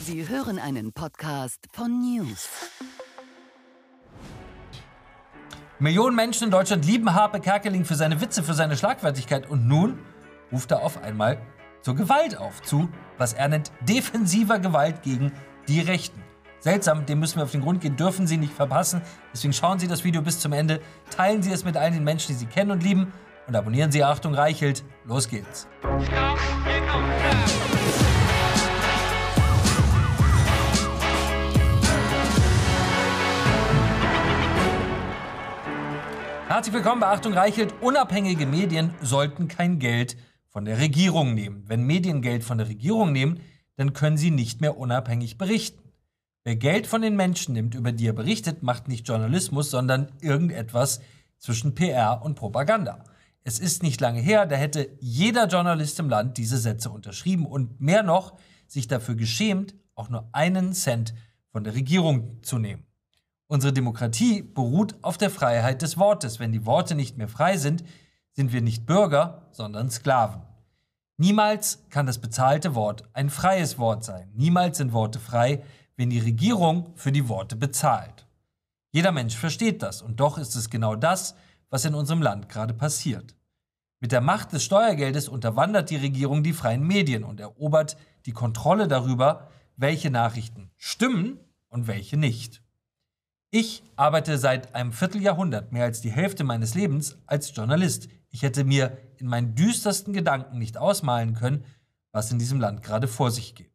Sie hören einen Podcast von News. Millionen Menschen in Deutschland lieben Harpe Kerkeling für seine Witze, für seine Schlagfertigkeit. Und nun ruft er auf einmal zur Gewalt auf, zu, was er nennt, defensiver Gewalt gegen die Rechten. Seltsam, dem müssen wir auf den Grund gehen, dürfen Sie nicht verpassen. Deswegen schauen Sie das Video bis zum Ende, teilen Sie es mit allen den Menschen, die Sie kennen und lieben und abonnieren Sie Achtung Reichelt. Los geht's. Herzlich willkommen bei Achtung Reichelt. Unabhängige Medien sollten kein Geld von der Regierung nehmen. Wenn Medien Geld von der Regierung nehmen, dann können sie nicht mehr unabhängig berichten. Wer Geld von den Menschen nimmt, über die er berichtet, macht nicht Journalismus, sondern irgendetwas zwischen PR und Propaganda. Es ist nicht lange her, da hätte jeder Journalist im Land diese Sätze unterschrieben und mehr noch, sich dafür geschämt, auch nur einen Cent von der Regierung zu nehmen. Unsere Demokratie beruht auf der Freiheit des Wortes. Wenn die Worte nicht mehr frei sind, sind wir nicht Bürger, sondern Sklaven. Niemals kann das bezahlte Wort ein freies Wort sein. Niemals sind Worte frei, wenn die Regierung für die Worte bezahlt. Jeder Mensch versteht das und doch ist es genau das, was in unserem Land gerade passiert. Mit der Macht des Steuergeldes unterwandert die Regierung die freien Medien und erobert die Kontrolle darüber, welche Nachrichten stimmen und welche nicht. Ich arbeite seit einem Vierteljahrhundert, mehr als die Hälfte meines Lebens, als Journalist. Ich hätte mir in meinen düstersten Gedanken nicht ausmalen können, was in diesem Land gerade vor sich geht.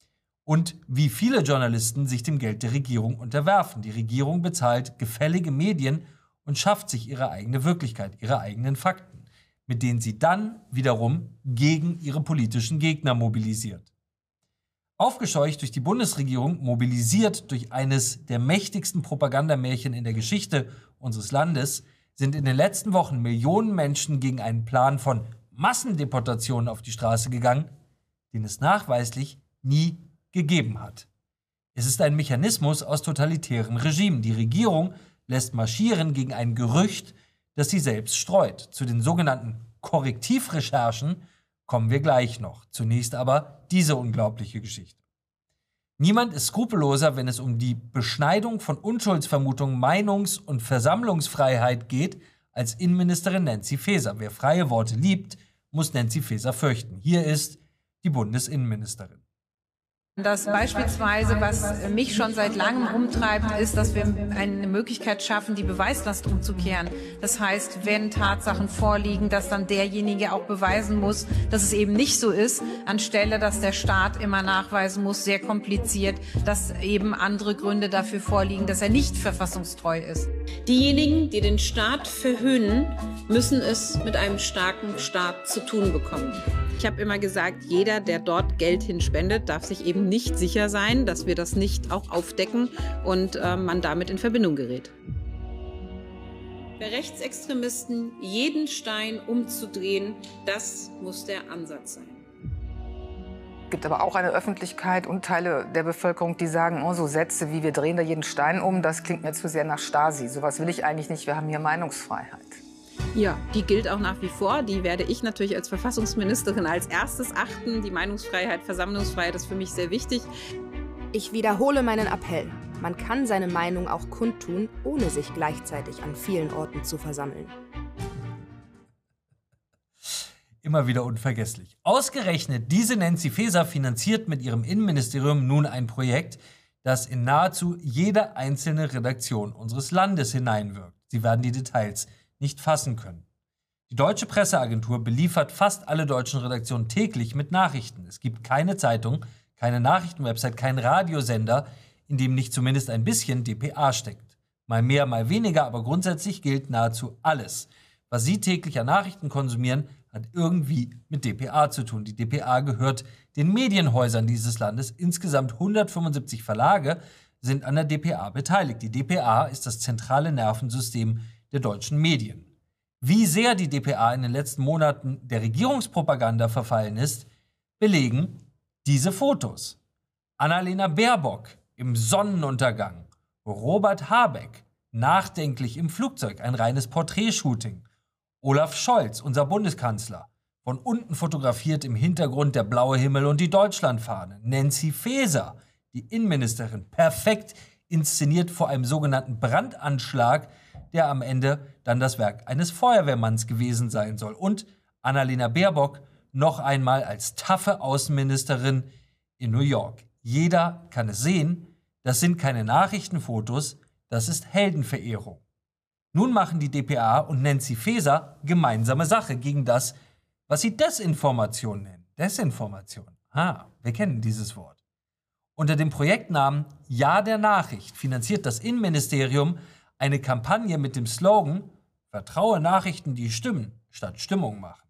Und wie viele Journalisten sich dem Geld der Regierung unterwerfen. Die Regierung bezahlt gefällige Medien und schafft sich ihre eigene Wirklichkeit, ihre eigenen Fakten, mit denen sie dann wiederum gegen ihre politischen Gegner mobilisiert. Aufgescheucht durch die Bundesregierung, mobilisiert durch eines der mächtigsten Propagandamärchen in der Geschichte unseres Landes, sind in den letzten Wochen Millionen Menschen gegen einen Plan von Massendeportationen auf die Straße gegangen, den es nachweislich nie gegeben hat. Es ist ein Mechanismus aus totalitären Regimen. Die Regierung lässt marschieren gegen ein Gerücht, das sie selbst streut. Zu den sogenannten Korrektivrecherchen kommen wir gleich noch. Zunächst aber diese unglaubliche Geschichte. Niemand ist skrupelloser, wenn es um die Beschneidung von Unschuldsvermutungen, Meinungs- und Versammlungsfreiheit geht, als Innenministerin Nancy Faeser. Wer freie Worte liebt, muss Nancy Faeser fürchten. Hier ist die Bundesinnenministerin. Das beispielsweise, was mich schon seit langem umtreibt, ist, dass wir eine Möglichkeit schaffen, die Beweislast umzukehren. Das heißt, wenn Tatsachen vorliegen, dass dann derjenige auch beweisen muss, dass es eben nicht so ist, anstelle, dass der Staat immer nachweisen muss, sehr kompliziert, dass eben andere Gründe dafür vorliegen, dass er nicht verfassungstreu ist. Diejenigen, die den Staat verhöhnen, müssen es mit einem starken Staat zu tun bekommen. Ich habe immer gesagt, jeder, der dort Geld hinspendet, darf sich eben nicht sicher sein, dass wir das nicht auch aufdecken und man damit in Verbindung gerät. Bei Rechtsextremisten jeden Stein umzudrehen, das muss der Ansatz sein. Es gibt aber auch eine Öffentlichkeit und Teile der Bevölkerung, die sagen, oh, so Sätze wie wir drehen da jeden Stein um, das klingt mir zu sehr nach Stasi. Sowas will ich eigentlich nicht, wir haben hier Meinungsfreiheit. Ja, die gilt auch nach wie vor. Die werde ich natürlich als Verfassungsministerin als erstes achten. Die Meinungsfreiheit, Versammlungsfreiheit ist für mich sehr wichtig. Ich wiederhole meinen Appell. Man kann seine Meinung auch kundtun, ohne sich gleichzeitig an vielen Orten zu versammeln. Immer wieder unvergesslich. Ausgerechnet diese Nancy Faeser finanziert mit ihrem Innenministerium nun ein Projekt, das in nahezu jede einzelne Redaktion unseres Landes hineinwirkt. Sie werden die Details nicht fassen können. Die Deutsche Presseagentur beliefert fast alle deutschen Redaktionen täglich mit Nachrichten. Es gibt keine Zeitung, keine Nachrichtenwebsite, keinen Radiosender, in dem nicht zumindest ein bisschen dpa steckt. Mal mehr, mal weniger, aber grundsätzlich gilt nahezu alles. Was Sie täglich an Nachrichten konsumieren, hat irgendwie mit dpa zu tun. Die dpa gehört den Medienhäusern dieses Landes. Insgesamt 175 Verlage sind an der dpa beteiligt. Die dpa ist das zentrale Nervensystem der deutschen Medien. Wie sehr die dpa in den letzten Monaten der Regierungspropaganda verfallen ist, belegen diese Fotos. Annalena Baerbock im Sonnenuntergang, Robert Habeck nachdenklich im Flugzeug, ein reines Porträtshooting, Olaf Scholz, unser Bundeskanzler, von unten fotografiert im Hintergrund der blaue Himmel und die Deutschlandfahne, Nancy Faeser, die Innenministerin, perfekt inszeniert vor einem sogenannten Brandanschlag, der am Ende dann das Werk eines Feuerwehrmanns gewesen sein soll. Und Annalena Baerbock noch einmal als taffe Außenministerin in New York. Jeder kann es sehen, das sind keine Nachrichtenfotos, das ist Heldenverehrung. Nun machen die dpa und Nancy Faeser gemeinsame Sache gegen das, was sie Desinformation nennen. Desinformation. Wir kennen dieses Wort. Unter dem Projektnamen Ja der Nachricht finanziert das Innenministerium eine Kampagne mit dem Slogan Vertraue Nachrichten, die stimmen, statt Stimmung machen.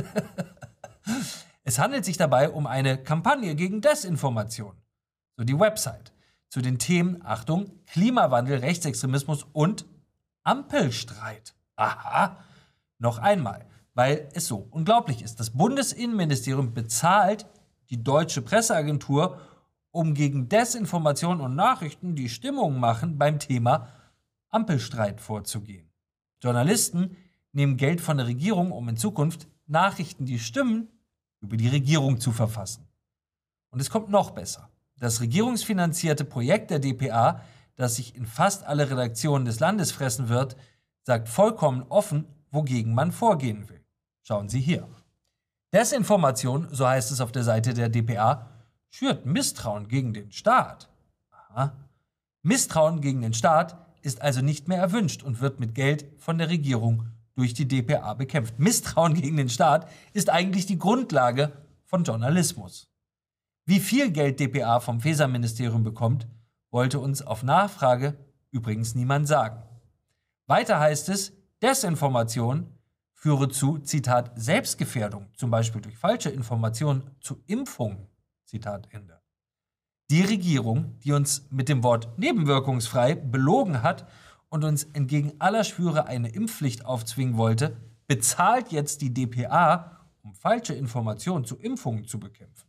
Es handelt sich dabei um eine Kampagne gegen Desinformation. So die Website. Zu den Themen, Achtung, Klimawandel, Rechtsextremismus und Ampelstreit. Aha. Noch einmal, weil es so unglaublich ist. Das Bundesinnenministerium bezahlt die Deutsche Presseagentur, um gegen Desinformation und Nachrichten, die Stimmung machen, beim Thema Ampelstreit vorzugehen. Journalisten nehmen Geld von der Regierung, um in Zukunft Nachrichten, die stimmen, über die Regierung zu verfassen. Und es kommt noch besser. Das regierungsfinanzierte Projekt der dpa, das sich in fast alle Redaktionen des Landes fressen wird, sagt vollkommen offen, wogegen man vorgehen will. Schauen Sie hier. Desinformation, so heißt es auf der Seite der dpa, schürt Misstrauen gegen den Staat. Aha. Misstrauen gegen den Staat ist also nicht mehr erwünscht und wird mit Geld von der Regierung durch die dpa bekämpft. Misstrauen gegen den Staat ist eigentlich die Grundlage von Journalismus. Wie viel Geld dpa vom Faeser-Ministerium bekommt, wollte uns auf Nachfrage übrigens niemand sagen. Weiter heißt es, Desinformation führe zu, Zitat, Selbstgefährdung, zum Beispiel durch falsche Informationen zu Impfungen, Zitat Ende. Die Regierung, die uns mit dem Wort nebenwirkungsfrei belogen hat und uns entgegen aller Schwüre eine Impfpflicht aufzwingen wollte, bezahlt jetzt die dpa, um falsche Informationen zu Impfungen zu bekämpfen.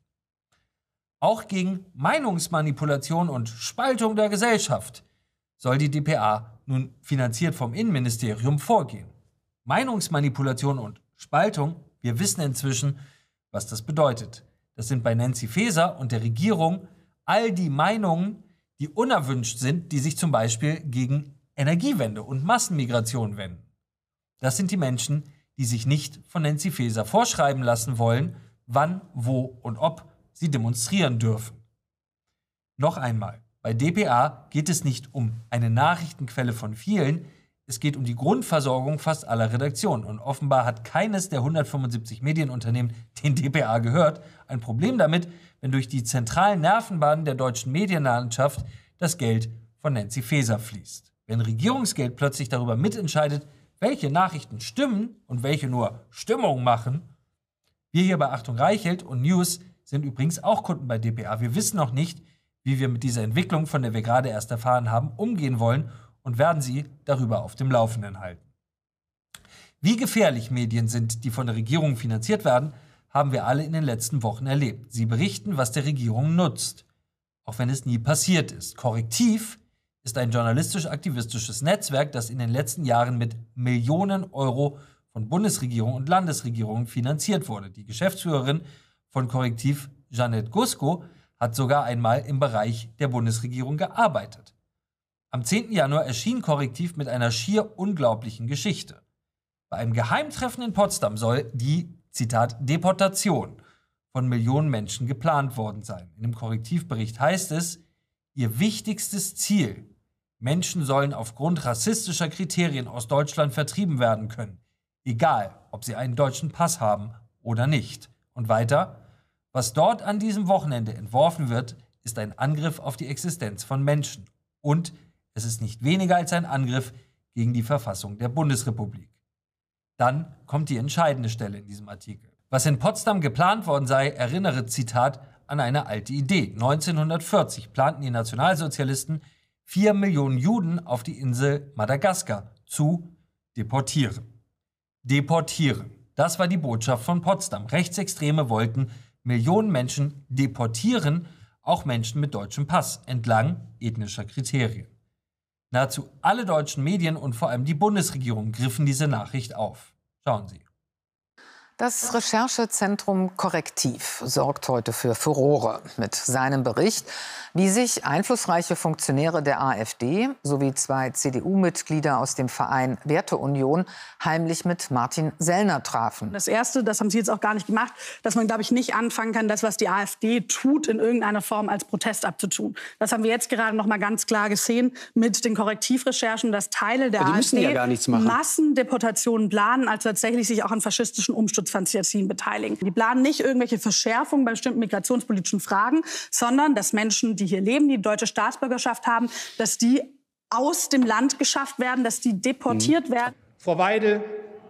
Auch gegen Meinungsmanipulation und Spaltung der Gesellschaft soll die dpa nun finanziert vom Innenministerium vorgehen. Meinungsmanipulation und Spaltung, wir wissen inzwischen, was das bedeutet. Das sind bei Nancy Faeser und der Regierung all die Meinungen, die unerwünscht sind, die sich zum Beispiel gegen Energiewende und Massenmigration wenden. Das sind die Menschen, die sich nicht von Nancy Faeser vorschreiben lassen wollen, wann, wo und ob sie demonstrieren dürfen. Noch einmal, bei dpa geht es nicht um eine Nachrichtenquelle von vielen, es geht um die Grundversorgung fast aller Redaktionen. Und offenbar hat keines der 175 Medienunternehmen, denen dpa gehört, ein Problem damit, wenn durch die zentralen Nervenbahnen der deutschen Medienlandschaft das Geld von Nancy Faeser fließt. Wenn Regierungsgeld plötzlich darüber mitentscheidet, welche Nachrichten stimmen und welche nur Stimmung machen. Wir hier bei Achtung Reichelt und News sind übrigens auch Kunden bei dpa. Wir wissen noch nicht, wie wir mit dieser Entwicklung, von der wir gerade erst erfahren haben, umgehen wollen und werden Sie darüber auf dem Laufenden halten. Wie gefährlich Medien sind, die von der Regierung finanziert werden, haben wir alle in den letzten Wochen erlebt. Sie berichten, was der Regierung nutzt, auch wenn es nie passiert ist. Korrektiv ist ein journalistisch-aktivistisches Netzwerk, das in den letzten Jahren mit Millionen Euro von Bundesregierung und Landesregierungen finanziert wurde. Die Geschäftsführerin von Korrektiv, Jeanette Gusko, hat sogar einmal im Bereich der Bundesregierung gearbeitet. Am 10. Januar erschien Korrektiv mit einer schier unglaublichen Geschichte. Bei einem Geheimtreffen in Potsdam soll die, Zitat, Deportation von Millionen Menschen geplant worden sein. In dem Korrektivbericht heißt es, ihr wichtigstes Ziel, Menschen sollen aufgrund rassistischer Kriterien aus Deutschland vertrieben werden können, egal ob sie einen deutschen Pass haben oder nicht. Und weiter, was dort an diesem Wochenende entworfen wird, ist ein Angriff auf die Existenz von Menschen. Und es ist nicht weniger als ein Angriff gegen die Verfassung der Bundesrepublik. Dann kommt die entscheidende Stelle in diesem Artikel. Was in Potsdam geplant worden sei, erinnere, Zitat, an eine alte Idee. 1940 planten die Nationalsozialisten, 4 Millionen Juden auf die Insel Madagaskar zu deportieren. Deportieren. Das war die Botschaft von Potsdam. Rechtsextreme wollten Millionen Menschen deportieren, auch Menschen mit deutschem Pass, entlang ethnischer Kriterien. Nahezu alle deutschen Medien und vor allem die Bundesregierung griffen diese Nachricht auf. Schauen Sie. Das Recherchezentrum Korrektiv sorgt heute für Furore mit seinem Bericht, wie sich einflussreiche Funktionäre der AfD sowie 2 CDU-Mitglieder aus dem Verein Werteunion heimlich mit Martin Sellner trafen. Das Erste, das haben Sie jetzt auch gar nicht gemacht, dass man, glaube ich, nicht anfangen kann, das, was die AfD tut, in irgendeiner Form als Protest abzutun. Das haben wir jetzt gerade noch mal ganz klar gesehen mit den Korrektivrecherchen, dass Teile der AfD ja gar nichts machen. Massendeportationen planen, als tatsächlich sich auch an faschistischen Umsturzfantasien beteiligen. Die planen nicht irgendwelche Verschärfungen bei bestimmten migrationspolitischen Fragen, sondern dass Menschen, die hier leben, die deutsche Staatsbürgerschaft haben, dass die aus dem Land geschafft werden, dass die deportiert werden. Frau Weidel,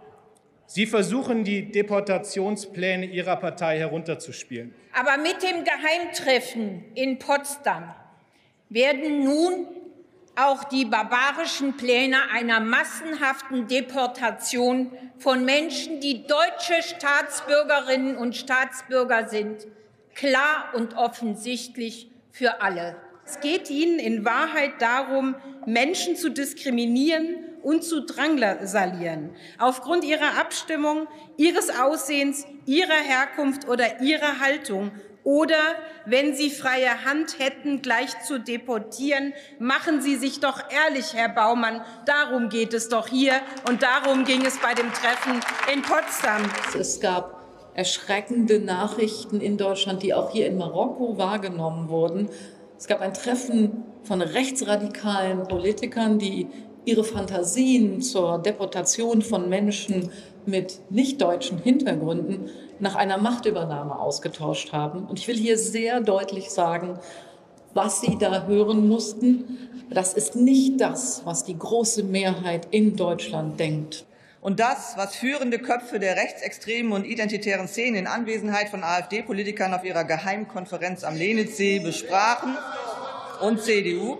Sie versuchen, die Deportationspläne Ihrer Partei herunterzuspielen. Aber mit dem Geheimtreffen in Potsdam werden nun auch die barbarischen Pläne einer massenhaften Deportation von Menschen, die deutsche Staatsbürgerinnen und Staatsbürger sind, klar und offensichtlich für alle. Es geht Ihnen in Wahrheit darum, Menschen zu diskriminieren und zu drangsalieren, aufgrund ihrer Abstimmung, ihres Aussehens, ihrer Herkunft oder ihrer Haltung. Oder, wenn Sie freie Hand hätten, gleich zu deportieren. Machen Sie sich doch ehrlich, Herr Baumann. Darum geht es doch hier. Und darum ging es bei dem Treffen in Potsdam. Es gab erschreckende Nachrichten in Deutschland, die auch hier in Marokko wahrgenommen wurden. Es gab ein Treffen von rechtsradikalen Politikern, die ihre Fantasien zur Deportation von Menschen mit nicht-deutschen Hintergründen nach einer Machtübernahme ausgetauscht haben. Und ich will hier sehr deutlich sagen, was Sie da hören mussten, das ist nicht das, was die große Mehrheit in Deutschland denkt. Und das, was führende Köpfe der rechtsextremen und identitären Szene in Anwesenheit von AfD-Politikern auf ihrer Geheimkonferenz am Lenitzsee besprachen und CDU,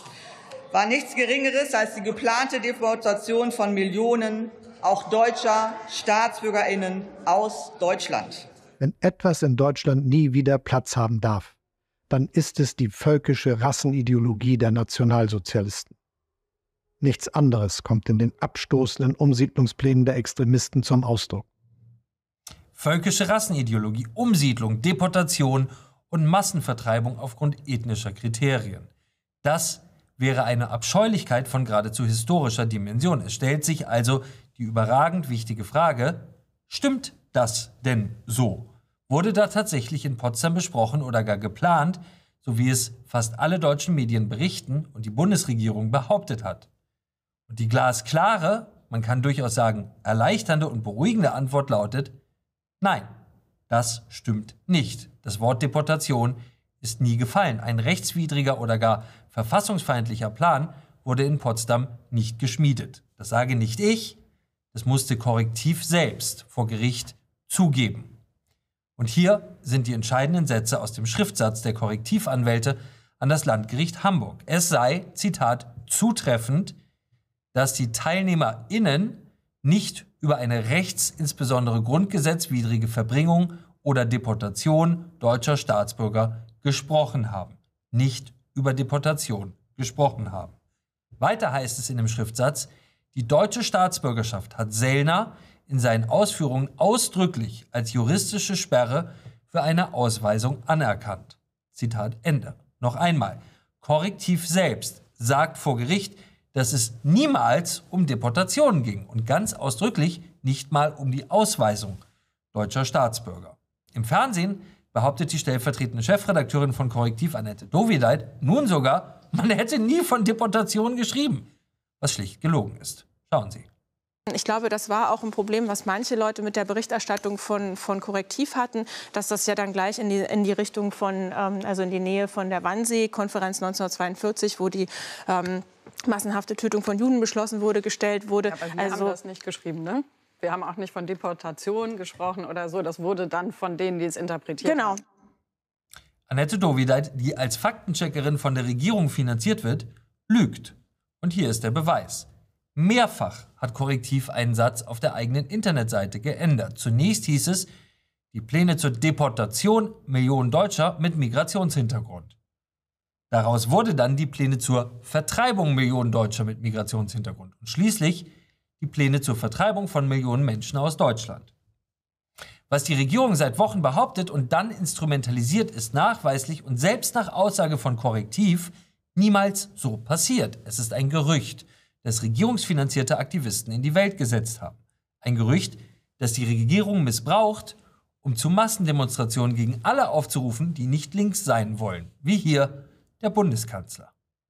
war nichts Geringeres als die geplante Deportation von Millionen auch deutscher StaatsbürgerInnen aus Deutschland. Wenn etwas in Deutschland nie wieder Platz haben darf, dann ist es die völkische Rassenideologie der Nationalsozialisten. Nichts anderes kommt in den abstoßenden Umsiedlungsplänen der Extremisten zum Ausdruck. Völkische Rassenideologie, Umsiedlung, Deportation und Massenvertreibung aufgrund ethnischer Kriterien. Das wäre eine Abscheulichkeit von geradezu historischer Dimension. Es stellt sich also die überragend wichtige Frage, stimmt das denn so? Wurde da tatsächlich in Potsdam besprochen oder gar geplant, so wie es fast alle deutschen Medien berichten und die Bundesregierung behauptet hat? Und die glasklare, man kann durchaus sagen, erleichternde und beruhigende Antwort lautet, nein, das stimmt nicht. Das Wort Deportation ist nie gefallen. Ein rechtswidriger oder gar verfassungsfeindlicher Plan wurde in Potsdam nicht geschmiedet. Das sage nicht ich, das musste Korrektiv selbst vor Gericht zugeben. Und hier sind die entscheidenden Sätze aus dem Schriftsatz der Korrektivanwälte an das Landgericht Hamburg. Es sei, Zitat, zutreffend, dass die TeilnehmerInnen nicht über eine insbesondere grundgesetzwidrige Verbringung oder Deportation deutscher Staatsbürger gesprochen haben. Nicht über Deportation gesprochen haben. Weiter heißt es in dem Schriftsatz, die deutsche Staatsbürgerschaft hat Sellner in seinen Ausführungen ausdrücklich als juristische Sperre für eine Ausweisung anerkannt. Zitat Ende. Noch einmal, Korrektiv selbst sagt vor Gericht, dass es niemals um Deportationen ging und ganz ausdrücklich nicht mal um die Ausweisung deutscher Staatsbürger. Im Fernsehen behauptet die stellvertretende Chefredakteurin von Korrektiv, Annette Dovideit, nun sogar, man hätte nie von Deportationen geschrieben, was schlicht gelogen ist. Schauen Sie. Ich glaube, das war auch ein Problem, was manche Leute mit der Berichterstattung von Korrektiv hatten, dass das ja dann gleich in die Richtung von, also in die Nähe von der Wannsee-Konferenz 1942, wo die massenhafte Tötung von Juden beschlossen wurde, gestellt wurde. Aber wir haben das nicht geschrieben, ne? Wir haben auch nicht von Deportation gesprochen oder so. Das wurde dann von denen, die es interpretiert haben. Genau. Annette Dovideit, die als Faktencheckerin von der Regierung finanziert wird, lügt. Und hier ist der Beweis. Mehrfach hat Korrektiv einen Satz auf der eigenen Internetseite geändert. Zunächst hieß es, die Pläne zur Deportation Millionen Deutscher mit Migrationshintergrund. Daraus wurde dann die Pläne zur Vertreibung Millionen Deutscher mit Migrationshintergrund. Und schließlich die Pläne zur Vertreibung von Millionen Menschen aus Deutschland. Was die Regierung seit Wochen behauptet und dann instrumentalisiert, ist nachweislich und selbst nach Aussage von Korrektiv niemals so passiert. Es ist ein Gerücht, das regierungsfinanzierte Aktivisten in die Welt gesetzt haben. Ein Gerücht, das die Regierung missbraucht, um zu Massendemonstrationen gegen alle aufzurufen, die nicht links sein wollen, wie hier der Bundeskanzler.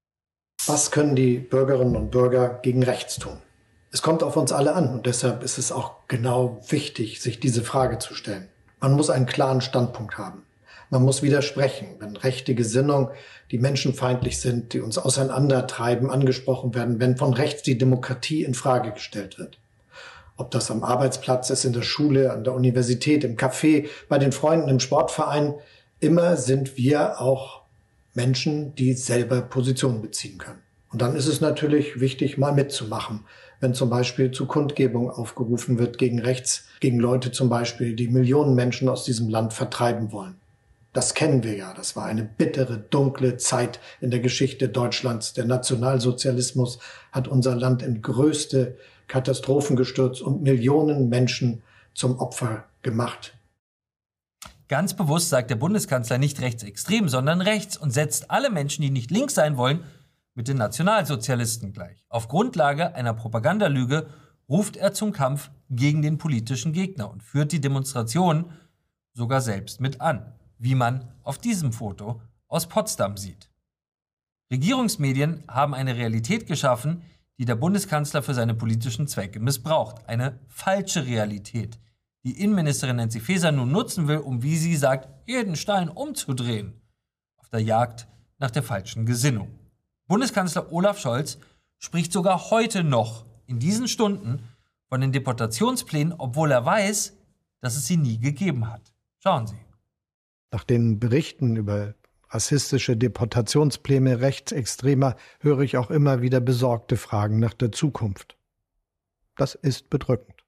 Was können die Bürgerinnen und Bürger gegen rechts tun? Es kommt auf uns alle an und deshalb ist es auch genau wichtig, sich diese Frage zu stellen. Man muss einen klaren Standpunkt haben. Man muss widersprechen, wenn rechte Gesinnungen, die menschenfeindlich sind, die uns auseinandertreiben, angesprochen werden, wenn von rechts die Demokratie in Frage gestellt wird. Ob das am Arbeitsplatz ist, in der Schule, an der Universität, im Café, bei den Freunden, im Sportverein, immer sind wir auch Menschen, die selber Position beziehen können. Und dann ist es natürlich wichtig, mal mitzumachen, wenn zum Beispiel zu Kundgebung aufgerufen wird gegen rechts, gegen Leute zum Beispiel, die Millionen Menschen aus diesem Land vertreiben wollen. Das kennen wir ja. Das war eine bittere, dunkle Zeit in der Geschichte Deutschlands. Der Nationalsozialismus hat unser Land in größte Katastrophen gestürzt und Millionen Menschen zum Opfer gemacht. Ganz bewusst sagt der Bundeskanzler nicht rechtsextrem, sondern rechts und setzt alle Menschen, die nicht links sein wollen, mit den Nationalsozialisten gleich. Auf Grundlage einer Propagandalüge ruft er zum Kampf gegen den politischen Gegner und führt die Demonstrationen sogar selbst mit an, wie man auf diesem Foto aus Potsdam sieht. Regierungsmedien haben eine Realität geschaffen, die der Bundeskanzler für seine politischen Zwecke missbraucht. Eine falsche Realität, die Innenministerin Nancy Faeser nun nutzen will, um, wie sie sagt, jeden Stein umzudrehen. Auf der Jagd nach der falschen Gesinnung. Bundeskanzler Olaf Scholz spricht sogar heute noch in diesen Stunden von den Deportationsplänen, obwohl er weiß, dass es sie nie gegeben hat. Schauen Sie. Nach den Berichten über rassistische Deportationspläne Rechtsextremer höre ich auch immer wieder besorgte Fragen nach der Zukunft. Das ist bedrückend.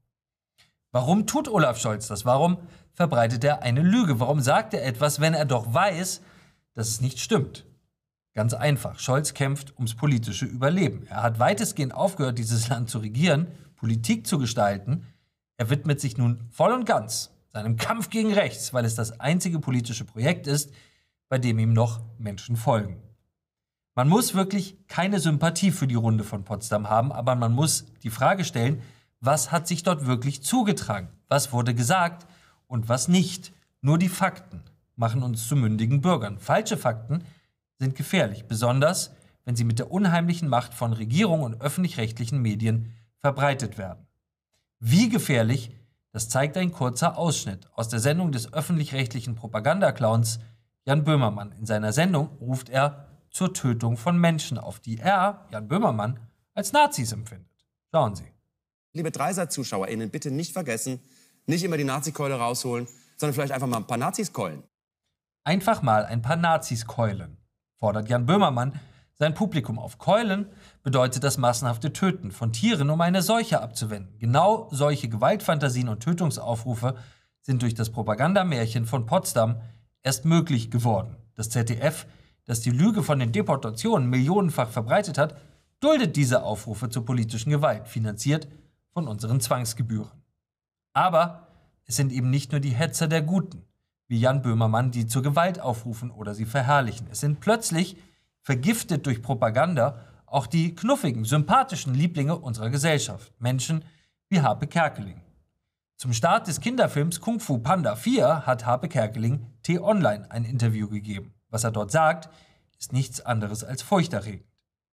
Warum tut Olaf Scholz das? Warum verbreitet er eine Lüge? Warum sagt er etwas, wenn er doch weiß, dass es nicht stimmt? Ganz einfach. Scholz kämpft ums politische Überleben. Er hat weitestgehend aufgehört, dieses Land zu regieren, Politik zu gestalten. Er widmet sich nun voll und ganz seinem Kampf gegen rechts, weil es das einzige politische Projekt ist, bei dem ihm noch Menschen folgen. Man muss wirklich keine Sympathie für die Runde von Potsdam haben, aber man muss die Frage stellen, was hat sich dort wirklich zugetragen? Was wurde gesagt und was nicht? Nur die Fakten machen uns zu mündigen Bürgern. Falsche Fakten sind gefährlich, besonders wenn sie mit der unheimlichen Macht von Regierung und öffentlich-rechtlichen Medien verbreitet werden. Wie gefährlich, das zeigt ein kurzer Ausschnitt aus der Sendung des öffentlich-rechtlichen Propagandaclowns Jan Böhmermann. In seiner Sendung ruft er zur Tötung von Menschen auf, die er, Jan Böhmermann, als Nazis empfindet. Schauen Sie. Liebe Dreisat-ZuschauerInnen, bitte nicht vergessen, nicht immer die Nazikeule rausholen, sondern vielleicht einfach mal ein paar Nazis keulen. Einfach mal ein paar Nazis keulen, fordert Jan Böhmermann sein Publikum auf. Keulen bedeutet das massenhafte Töten von Tieren, um eine Seuche abzuwenden. Genau solche Gewaltfantasien und Tötungsaufrufe sind durch das Propagandamärchen von Potsdam erst möglich geworden. Das ZDF, das die Lüge von den Deportationen millionenfach verbreitet hat, duldet diese Aufrufe zur politischen Gewalt, finanziert von unseren Zwangsgebühren. Aber es sind eben nicht nur die Hetzer der Guten, wie Jan Böhmermann, die zur Gewalt aufrufen oder sie verherrlichen. Es sind plötzlich, vergiftet durch Propaganda, auch die knuffigen, sympathischen Lieblinge unserer Gesellschaft. Menschen wie Harpe Kerkeling. Zum Start des Kinderfilms Kung Fu Panda 4 hat Harpe Kerkeling T-Online ein Interview gegeben. Was er dort sagt, ist nichts anderes als furchterregend.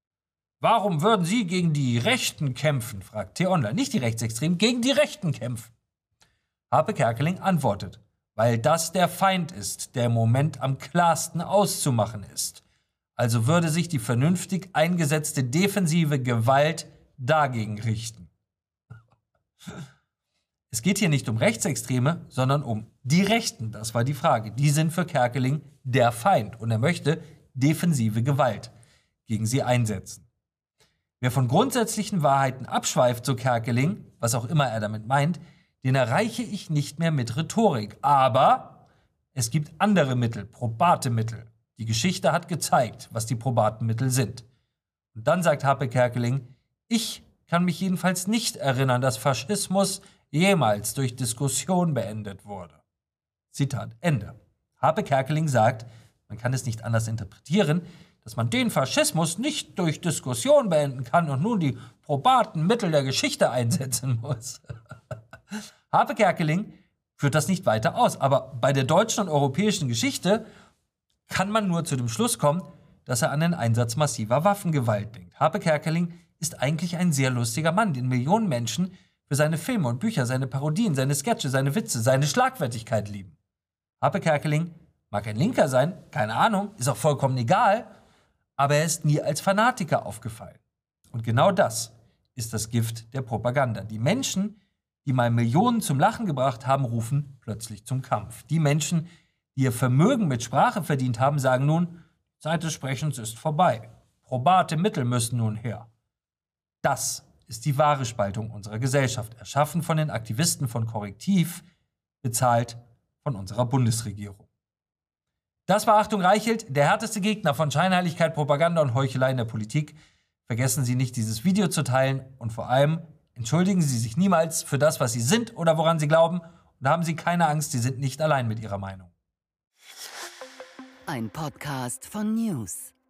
Warum würden Sie gegen die Rechten kämpfen, fragt T-Online. Nicht die Rechtsextremen, gegen die Rechten kämpfen. Harpe Kerkeling antwortet, weil das der Feind ist, der im Moment am klarsten auszumachen ist. Also würde sich die vernünftig eingesetzte defensive Gewalt dagegen richten. Es geht hier nicht um Rechtsextreme, sondern um die Rechten. Das war die Frage. Die sind für Kerkeling der Feind und er möchte defensive Gewalt gegen sie einsetzen. Wer von grundsätzlichen Wahrheiten abschweift, so Kerkeling, was auch immer er damit meint, den erreiche ich nicht mehr mit Rhetorik. Aber es gibt andere Mittel, probate Mittel. Die Geschichte hat gezeigt, was die probaten Mittel sind. Und dann sagt Harpe Kerkeling, ich kann mich jedenfalls nicht erinnern, dass Faschismus jemals durch Diskussion beendet wurde. Zitat Ende. Harpe Kerkeling sagt, man kann es nicht anders interpretieren, dass man den Faschismus nicht durch Diskussion beenden kann und nun die probaten Mittel der Geschichte einsetzen muss. Harpe Kerkeling führt das nicht weiter aus, aber bei der deutschen und europäischen Geschichte kann man nur zu dem Schluss kommen, dass er an den Einsatz massiver Waffengewalt denkt. Harpe Kerkeling ist eigentlich ein sehr lustiger Mann, den Millionen Menschen für seine Filme und Bücher, seine Parodien, seine Sketche, seine Witze, seine Schlagfertigkeit lieben. Harpe Kerkeling mag ein Linker sein, keine Ahnung, ist auch vollkommen egal, aber er ist nie als Fanatiker aufgefallen. Und genau das ist das Gift der Propaganda. Die Menschen, die mal Millionen zum Lachen gebracht haben, rufen plötzlich zum Kampf. Die Menschen, die ihr Vermögen mit Sprache verdient haben, sagen nun, Zeit des Sprechens ist vorbei. Probate Mittel müssen nun her. Das ist die wahre Spaltung unserer Gesellschaft, erschaffen von den Aktivisten von Korrektiv, bezahlt von unserer Bundesregierung. Das war Achtung Reichelt, der härteste Gegner von Scheinheiligkeit, Propaganda und Heuchelei in der Politik. Vergessen Sie nicht, dieses Video zu teilen und vor allem entschuldigen Sie sich niemals für das, was Sie sind oder woran Sie glauben und haben Sie keine Angst, Sie sind nicht allein mit Ihrer Meinung. Ein Podcast von News.